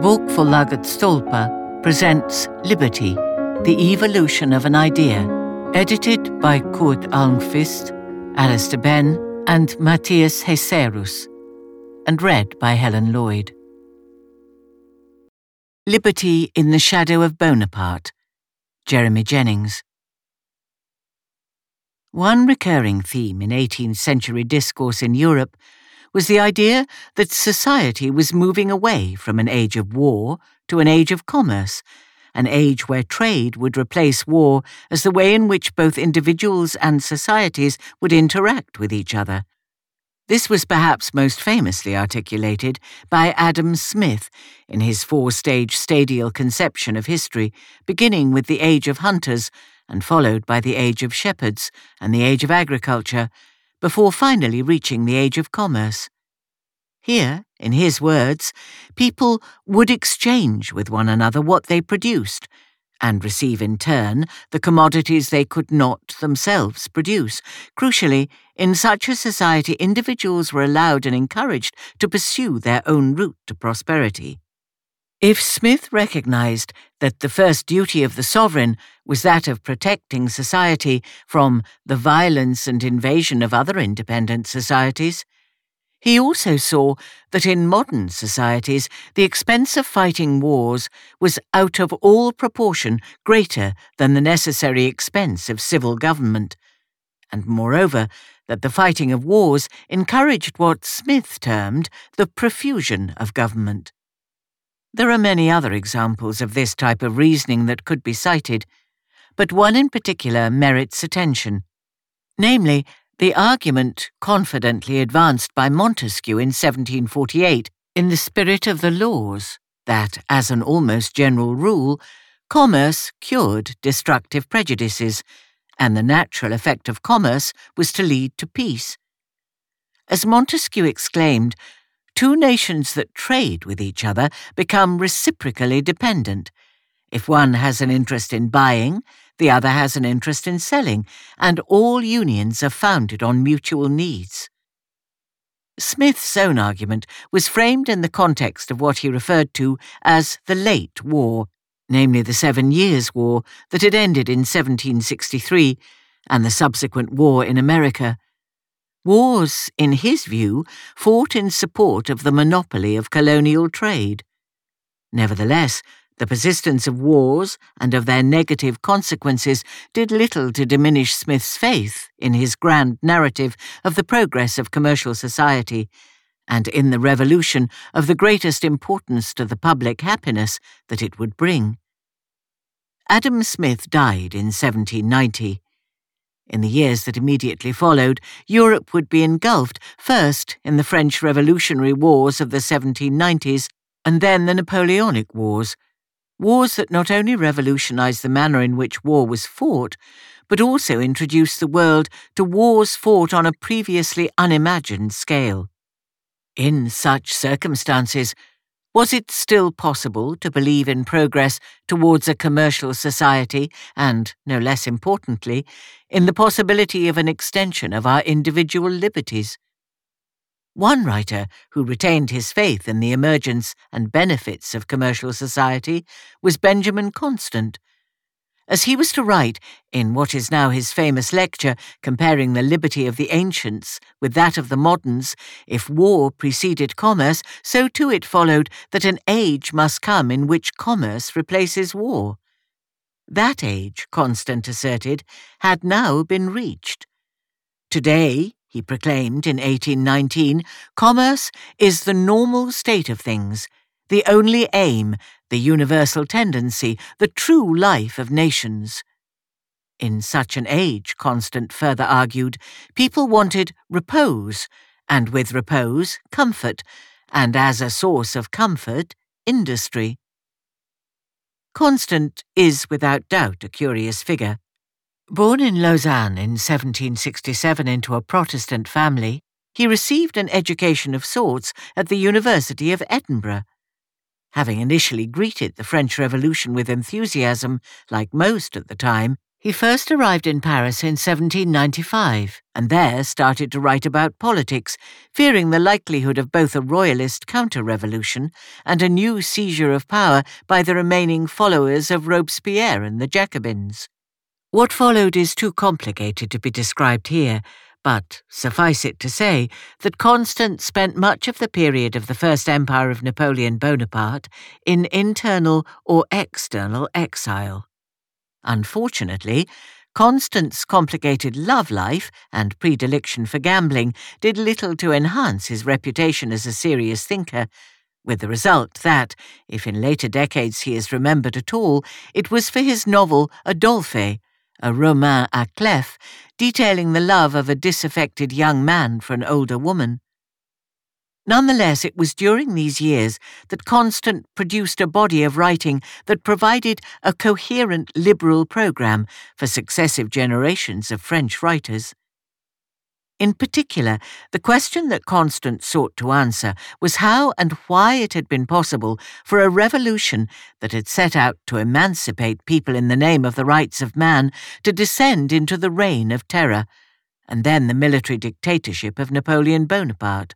Bokförlaget Stolpa presents Liberty, the Evolution of an Idea, edited by Kurt Almqvist, Alistair Benn, and Matthias Heiserus, and read by Helen Lloyd. Liberty in the Shadow of Bonaparte, Jeremy Jennings. One recurring theme in 18th century discourse in Europe was the idea that society was moving away from an age of war to an age of commerce, an age where trade would replace war as the way in which both individuals and societies would interact with each other. This was perhaps most famously articulated by Adam Smith in his four-stage stadial conception of history, beginning with the age of hunters and followed by the age of shepherds and the age of agriculture, before finally reaching the age of commerce. Here, in his words, people would exchange with one another what they produced, and receive in turn the commodities they could not themselves produce. Crucially, in such a society, individuals were allowed and encouraged to pursue their own route to prosperity. If Smith recognized that the first duty of the sovereign was that of protecting society from the violence and invasion of other independent societies, he also saw that in modern societies the expense of fighting wars was out of all proportion greater than the necessary expense of civil government, and moreover that the fighting of wars encouraged what Smith termed the profusion of government. There are many other examples of this type of reasoning that could be cited, but one in particular merits attention, namely the argument confidently advanced by Montesquieu in 1748 in the Spirit of the Laws that, as an almost general rule, commerce cured destructive prejudices, and the natural effect of commerce was to lead to peace. As Montesquieu exclaimed, two nations that trade with each other become reciprocally dependent. If one has an interest in buying, the other has an interest in selling, and all unions are founded on mutual needs. Smith's own argument was framed in the context of what he referred to as the late war, namely the 7 Years' War that had ended in 1763, and the subsequent war in America. Wars, in his view, fought in support of the monopoly of colonial trade. Nevertheless, the persistence of wars and of their negative consequences did little to diminish Smith's faith in his grand narrative of the progress of commercial society, and in the revolution of the greatest importance to the public happiness that it would bring. Adam Smith died in 1790. In the years that immediately followed, Europe would be engulfed first in the French Revolutionary Wars of the 1790s and then the Napoleonic Wars, wars that not only revolutionized the manner in which war was fought, but also introduced the world to wars fought on a previously unimagined scale. In such circumstances, was it still possible to believe in progress towards a commercial society and, no less importantly, in the possibility of an extension of our individual liberties? One writer who retained his faith in the emergence and benefits of commercial society was Benjamin Constant. As he was to write in what is now his famous lecture comparing the liberty of the ancients with that of the moderns, if war preceded commerce, so too it followed that an age must come in which commerce replaces war. That age, Constant asserted, had now been reached. Today, he proclaimed in 1819, commerce is the normal state of things, the only aim, the universal tendency, the true life of nations. In such an age, Constant further argued, people wanted repose, and with repose, comfort, and as a source of comfort, industry. Constant is without doubt a curious figure. Born in Lausanne in 1767 into a Protestant family, he received an education of sorts at the University of Edinburgh. Having initially greeted the French Revolution with enthusiasm, like most at the time, He first arrived in Paris in 1795 and there started to write about politics, fearing the likelihood of both a royalist counter-revolution and a new seizure of power by the remaining followers of Robespierre and the Jacobins. What followed is too complicated to be described here, but suffice it to say that Constant spent much of the period of the First Empire of Napoleon Bonaparte in internal or external exile. Unfortunately, Constant's complicated love life and predilection for gambling did little to enhance his reputation as a serious thinker, with the result that, if in later decades he is remembered at all, it was for his novel Adolphe, a roman à clef, detailing the love of a disaffected young man for an older woman. Nonetheless, it was during these years that Constant produced a body of writing that provided a coherent liberal program for successive generations of French writers. In particular, the question that Constant sought to answer was how and why it had been possible for a revolution that had set out to emancipate people in the name of the rights of man to descend into the reign of terror, and then the military dictatorship of Napoleon Bonaparte.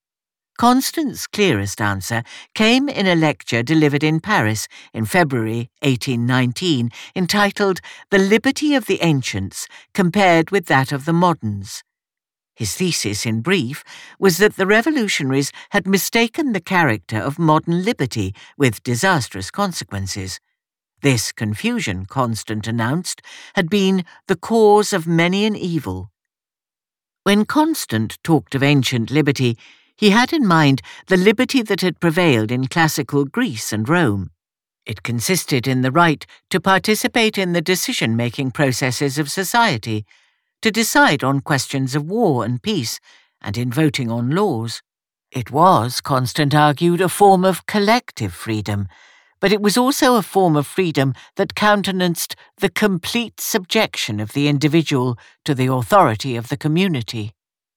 Constant's clearest answer came in a lecture delivered in Paris in February 1819, entitled The Liberty of the Ancients Compared with That of the Moderns. His thesis, in brief, was that the revolutionaries had mistaken the character of modern liberty with disastrous consequences. This confusion, Constant announced, had been the cause of many an evil. When Constant talked of ancient liberty, he had in mind the liberty that had prevailed in classical Greece and Rome. It consisted in the right to participate in the decision-making processes of society, to decide on questions of war and peace, and in voting on laws. It was, Constant argued, a form of collective freedom, but it was also a form of freedom that countenanced the complete subjection of the individual to the authority of the community.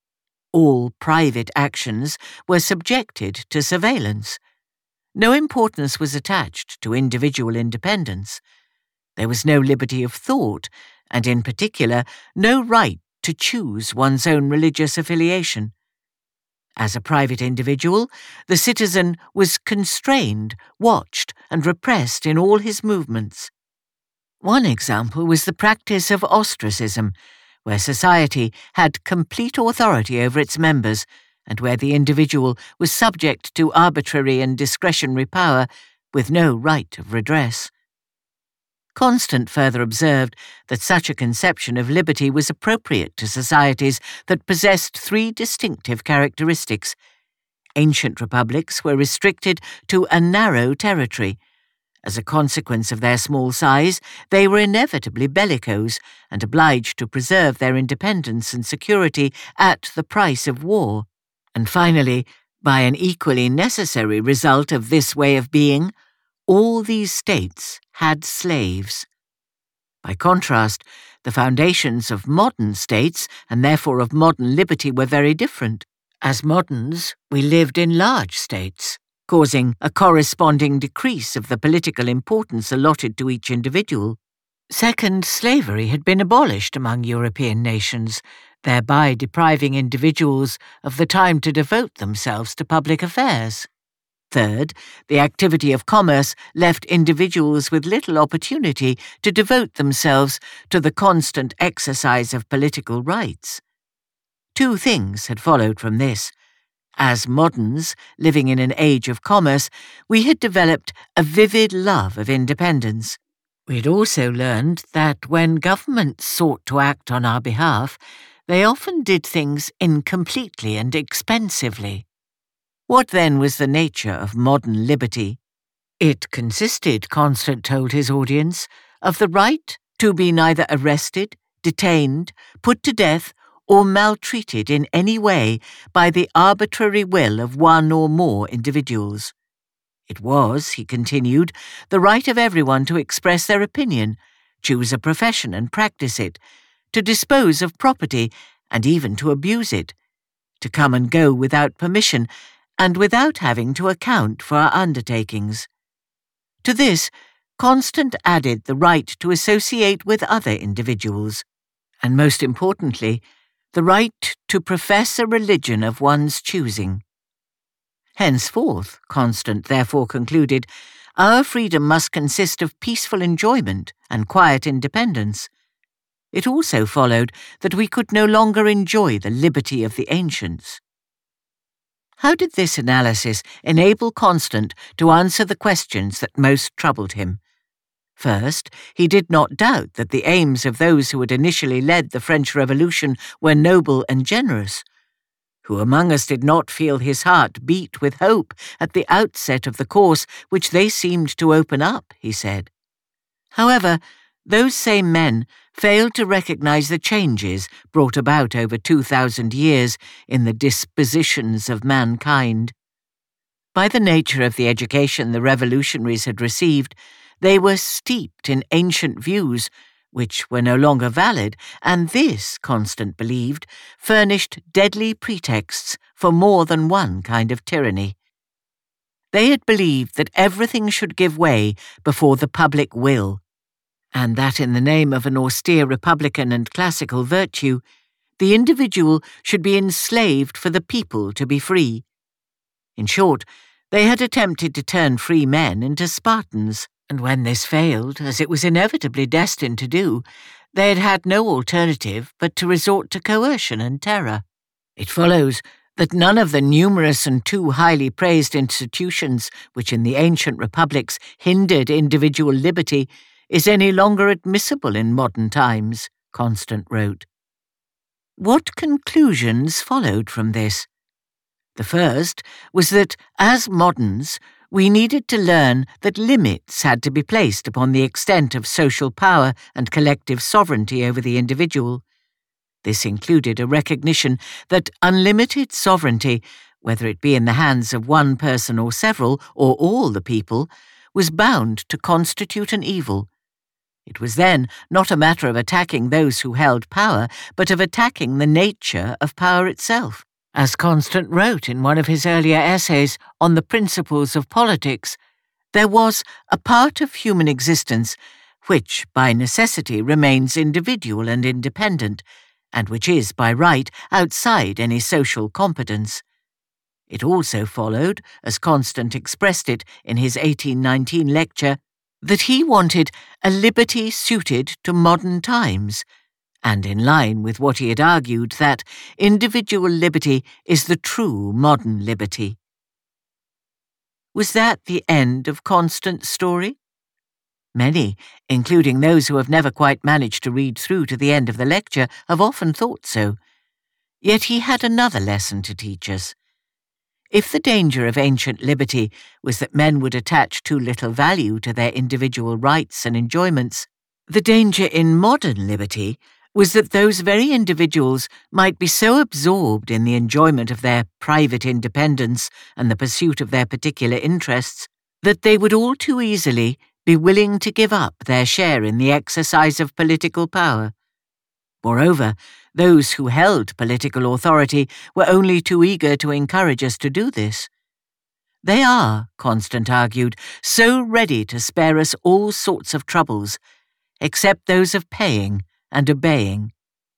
All private actions were subjected to surveillance. No importance was attached to individual independence. There was no liberty of thought, and in particular, no right to choose one's own religious affiliation. As a private individual, the citizen was constrained, watched, and repressed in all his movements. One example was the practice of ostracism, where society had complete authority over its members and where the individual was subject to arbitrary and discretionary power with no right of redress. Constant further observed that such a conception of liberty was appropriate to societies that possessed three distinctive characteristics. Ancient republics were restricted to a narrow territory. As a consequence of their small size, they were inevitably bellicose and obliged to preserve their independence and security at the price of war. And finally, by an equally necessary result of this way of being, all these states had slaves. By contrast, the foundations of modern states, and therefore of modern liberty, were very different. As moderns, we lived in large states, causing a corresponding decrease of the political importance allotted to each individual. Second, slavery had been abolished among European nations, thereby depriving individuals of the time to devote themselves to public affairs. Third, the activity of commerce left individuals with little opportunity to devote themselves to the constant exercise of political rights. Two things had followed from this. As moderns, living in an age of commerce, we had developed a vivid love of independence. We had also learned that when governments sought to act on our behalf, they often did things incompletely and expensively. What then was the nature of modern liberty? It consisted, Constant told his audience, of the right to be neither arrested, detained, put to death, or maltreated in any way by the arbitrary will of one or more individuals. It was, he continued, the right of everyone to express their opinion, choose a profession and practice it, to dispose of property and even to abuse it, to come and go without permission and without having to account for our undertakings. To this, Constant added the right to associate with other individuals, and most importantly, the right to profess a religion of one's choosing. Henceforth, Constant therefore concluded, our freedom must consist of peaceful enjoyment and quiet independence. It also followed that we could no longer enjoy the liberty of the ancients. How did this analysis enable Constant to answer the questions that most troubled him? First, he did not doubt that the aims of those who had initially led the French Revolution were noble and generous. Who among us did not feel his heart beat with hope at the outset of the course which they seemed to open up, he said. However, those same men failed to recognize the changes brought about over 2,000 years in the dispositions of mankind. By the nature of the education the revolutionaries had received, they were steeped in ancient views which were no longer valid, and this, Constant believed, furnished deadly pretexts for more than one kind of tyranny. They had believed that everything should give way before the public will, and that in the name of an austere republican and classical virtue, the individual should be enslaved for the people to be free. In short, they had attempted to turn free men into Spartans, and when this failed, as it was inevitably destined to do, they had had no alternative but to resort to coercion and terror. It follows that none of the numerous and too highly praised institutions which in the ancient republics hindered individual liberty is any longer admissible in modern times, Constant wrote. What conclusions followed from this? The first was that, as moderns, we needed to learn that limits had to be placed upon the extent of social power and collective sovereignty over the individual. This included a recognition that unlimited sovereignty, whether it be in the hands of one person or several, or all the people, was bound to constitute an evil. It was then not a matter of attacking those who held power, but of attacking the nature of power itself. As Constant wrote in one of his earlier essays on the principles of politics, there was a part of human existence which, by necessity, remains individual and independent, and which is, by right, outside any social competence. It also followed, as Constant expressed it in his 1819 lecture, that he wanted a liberty suited to modern times, and in line with what he had argued that individual liberty is the true modern liberty. Was that the end of Constant's story? Many, including those who have never quite managed to read through to the end of the lecture, have often thought so. Yet he had another lesson to teach us. If the danger of ancient liberty was that men would attach too little value to their individual rights and enjoyments, the danger in modern liberty was that those very individuals might be so absorbed in the enjoyment of their private independence and the pursuit of their particular interests that they would all too easily be willing to give up their share in the exercise of political power. Moreover, those who held political authority were only too eager to encourage us to do this. They are, Constant argued, so ready to spare us all sorts of troubles, except those of paying and obeying.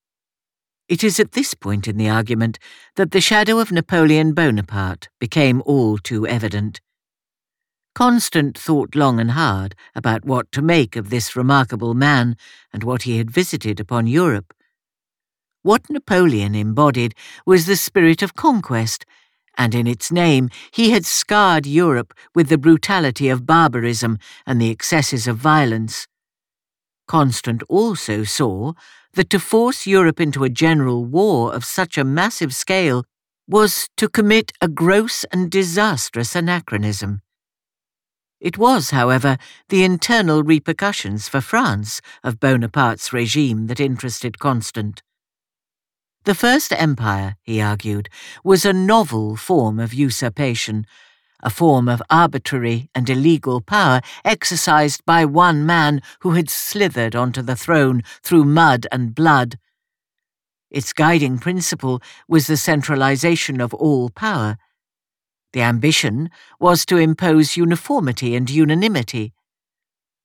It is at this point in the argument that the shadow of Napoleon Bonaparte became all too evident. Constant thought long and hard about what to make of this remarkable man and what he had visited upon Europe. What Napoleon embodied was the spirit of conquest, and in its name he had scarred Europe with the brutality of barbarism and the excesses of violence. Constant also saw that to force Europe into a general war of such a massive scale was to commit a gross and disastrous anachronism. It was, however, the internal repercussions for France of Bonaparte's regime that interested Constant. The First Empire, he argued, was a novel form of usurpation, a form of arbitrary and illegal power exercised by one man who had slithered onto the throne through mud and blood. Its guiding principle was the centralization of all power. The ambition was to impose uniformity and unanimity.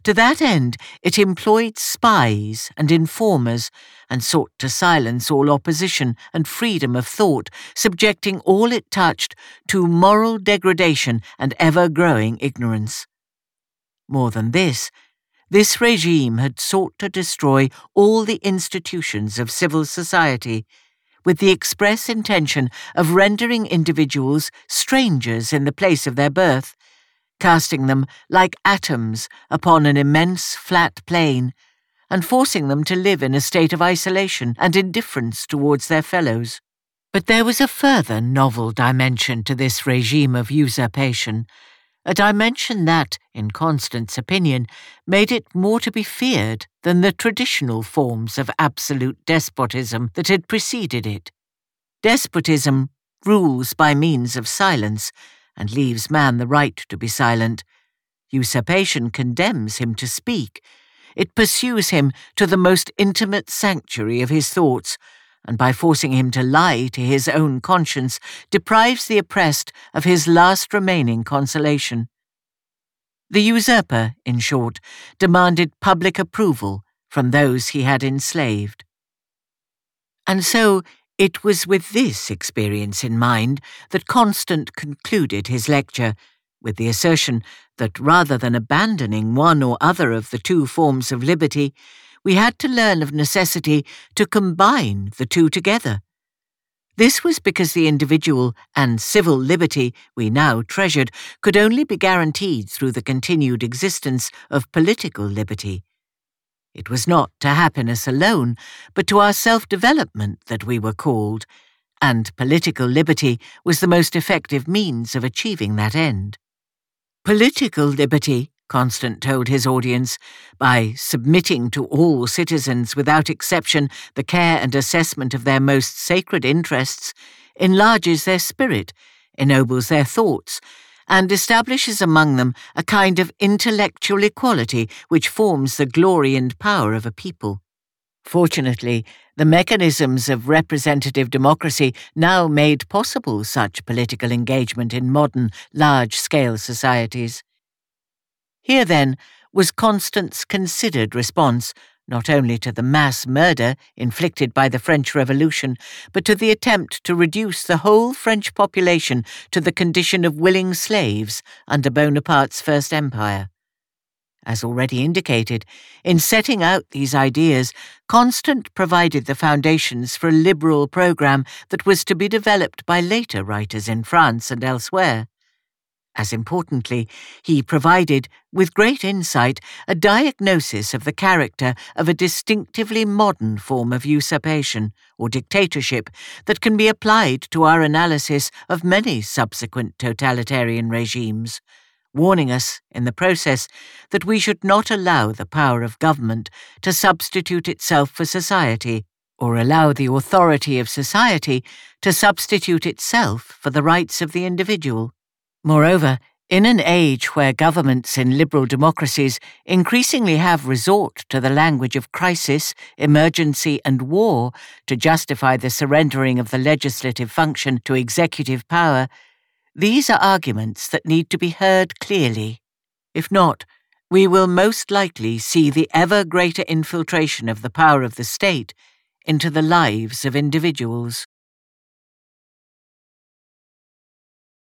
To that end, it employed spies and informers and sought to silence all opposition and freedom of thought, subjecting all it touched to moral degradation and ever-growing ignorance. More than this regime had sought to destroy all the institutions of civil society, with the express intention of rendering individuals strangers in the place of their birth, casting them like atoms upon an immense flat plain, and forcing them to live in a state of isolation and indifference towards their fellows. But there was a further novel dimension to this regime of usurpation, a dimension that, in Constant's opinion, made it more to be feared than the traditional forms of absolute despotism that had preceded it. Despotism rules by means of silence, and leaves man the right to be silent. Usurpation condemns him to speak. It pursues him to the most intimate sanctuary of his thoughts, and by forcing him to lie to his own conscience, deprives the oppressed of his last remaining consolation. The usurper, in short, demanded public approval from those he had enslaved. And so, it was with this experience in mind that Constant concluded his lecture, with the assertion that rather than abandoning one or other of the two forms of liberty, we had to learn of necessity to combine the two together. This was because the individual and civil liberty we now treasured could only be guaranteed through the continued existence of political liberty. It was not to happiness alone, but to our self-development that we were called, and political liberty was the most effective means of achieving that end. Political liberty, Constant told his audience, by submitting to all citizens without exception the care and assessment of their most sacred interests, enlarges their spirit, ennobles their thoughts, and establishes among them a kind of intellectual equality which forms the glory and power of a people. Fortunately, the mechanisms of representative democracy now made possible such political engagement in modern, large-scale societies. Here, then, was Constant's considered response, not only to the mass murder inflicted by the French Revolution, but to the attempt to reduce the whole French population to the condition of willing slaves under Bonaparte's First Empire. As already indicated, in setting out these ideas, Constant provided the foundations for a liberal programme that was to be developed by later writers in France and elsewhere. As importantly, he provided, with great insight, a diagnosis of the character of a distinctively modern form of usurpation or dictatorship that can be applied to our analysis of many subsequent totalitarian regimes, warning us, in the process, that we should not allow the power of government to substitute itself for society, or allow the authority of society to substitute itself for the rights of the individual. Moreover, in an age where governments in liberal democracies increasingly have resort to the language of crisis, emergency, and war to justify the surrendering of the legislative function to executive power, these are arguments that need to be heard clearly. If not, we will most likely see the ever greater infiltration of the power of the state into the lives of individuals.